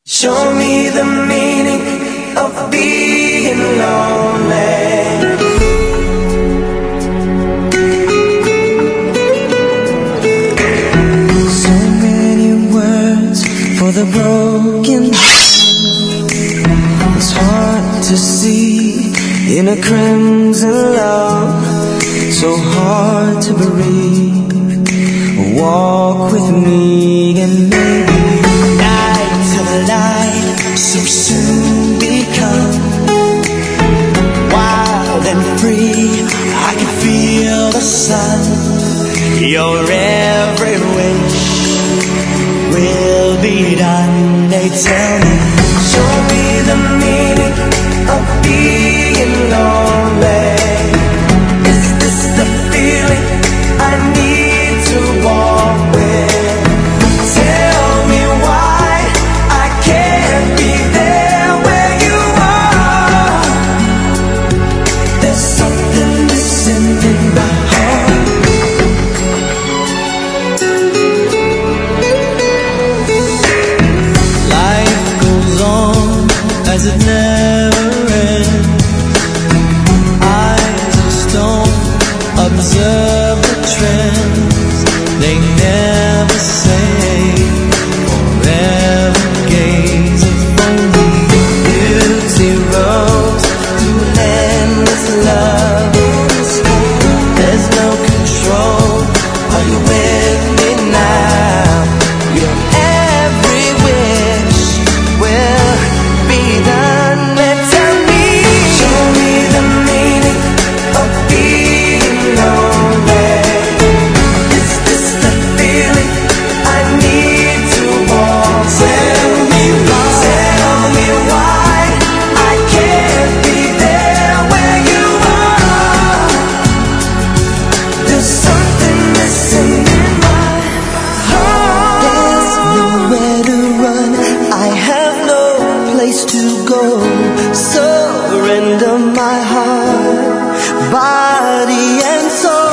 Show me the meaning of being lonely. So many words for the broken. It's hard to see in a crimson love. So hard to breathe. Walk with me and maybe night to light so soon become wild and free. I can feel the sun. Your every wish will be done. They tell me, show me the meaning of being lonely. Is this the feeling I need to walk with? Tell me why I can't be there where you are. There's something missing in my heart. Life goes on as it never ends. Eyes of stone observe the trends. They never say forever gaze upon me. Beauty rose to endless love. There's no control. Are you with me now? Your every wish will be done. Tell me, show me the meaning of being lonely. Is this the feeling I need to walk? Tell me why I can't be there where you are. There's something missing in my heart. There's nowhere to run. I have no place to go. Surrender my heart, body and soul.